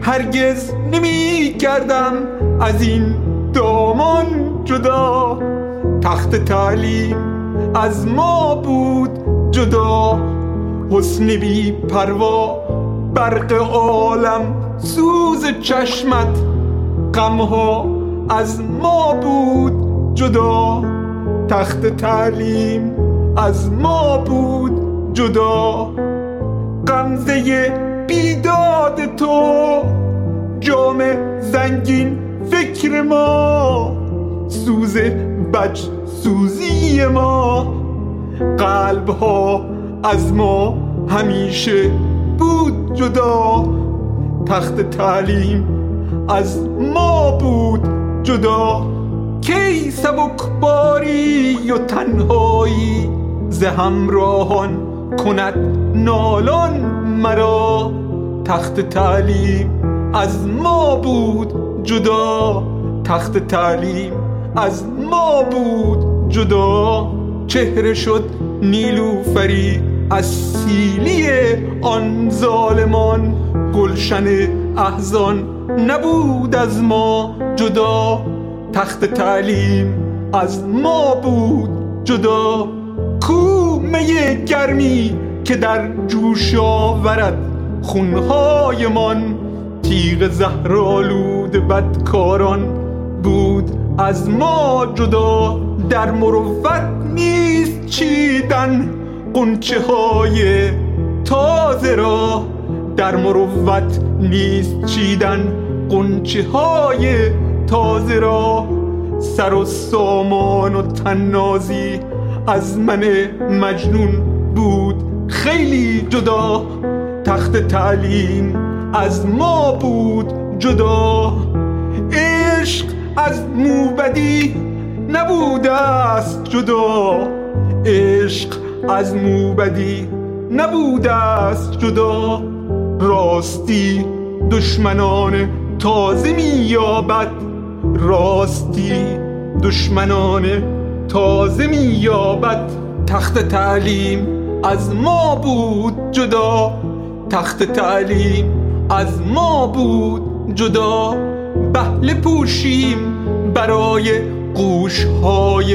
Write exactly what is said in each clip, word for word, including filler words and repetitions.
هرگز نمی کردم از این دامان جدا. تخت تعلیم از ما بود جدا، حسن بی پروا برق عالم سوز چشمت، غمها از ما بود جدا. تخت تعلیم از ما بود جدا. غمزه بیداد تو، جام زنگین فکر ما، سوز بج سوزی ما، قلبها از ما همیشه بود جدا. تخت تعلیم از ما بود جدا. کی سبکباری و تنهایی ز همراهان کند نالان مرا. تخت تعلیم از ما بود جدا. تخت تعلیم از ما بود جدا. چهره شد نیلوفری از سیلی آن ظالمان، گلشن احزان نبود از ما جدا. تخت تعلیم از ما بود جدا. کو می گرمی که در جوش آورد خونهای من، تیغ زهرآلود بدکاران بود از ما جدا. در مروت نیست چیدن غنچه های تازه را، در مروت نیست چیدن غنچه های تازه را. سر و سامان و طنازی از من مجنون بود خیلی جدا. تخت تعلیم از ما بود جدا. عشق از موبدی نبوده است جدا. عشق از موبدی نبوده است جدا. راستی دشمنان تازه می یابد، راستی دشمنان تازه می یابد. تخت تعلیم از ما بود جدا. تخت تعلیم از ما بود جدا. بهله پوشیم برای گوشهای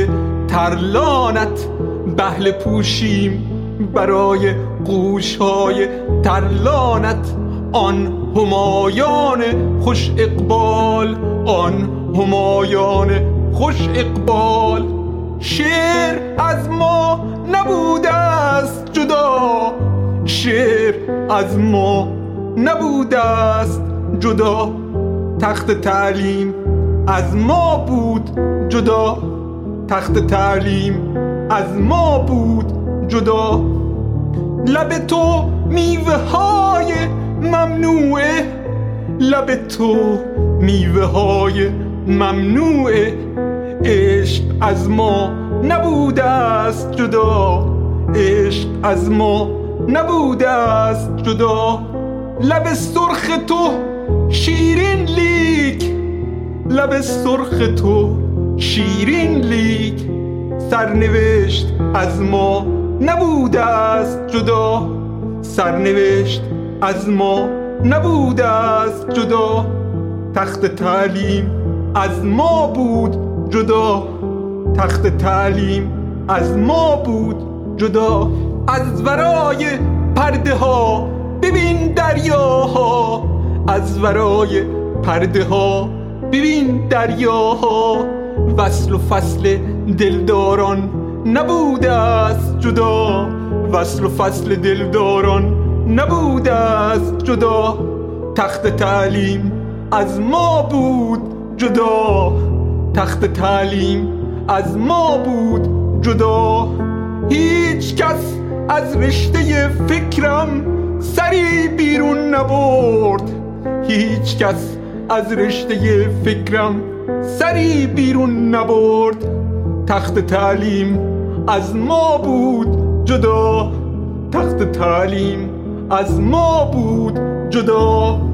ترلانت، بهله پوشیم برای گوشهای ترلانت. آن همایان خوش اقبال، آن همایان خوش اقبال. شعر از ما نبوده است جدا. شعر از ما نبوده است جدا. تخت تعلیم از ما بود جدا. تخت تعلیم از ما بود جدا. لب تو میوه های ممنوعه، لب تو میوه های ممنوعه. عشق از ما نبوده است جدا. عشق از ما نبوده است جدا. لب سرخ تو شیرین لیک، لب سرخ تو شیرین لیک. سرنوشت از ما نبوده است جدا. سرنوشت از ما نبوده است جدا. تخت تعلیم از ما بود جدا. تخت تعلیم از ما بود جدا. از ورای پرده ها ببین دریاها، از ورای پرده ها ببین دریاها. وصل و فصل دلداران نبوده است جدا. وصل و فصل دلداران نبوده است جدا. تخت تعلیم از ما بود جدا. تخت تعلیم از ما بود جدا. هیچ کس از رشته فکرم سری بیرون نبرد. هیچ کس از رشته فکرم سری بیرون نبرد. تخت تعلیم از ما بود جدا. تخت تعلیم از ما بود جدا.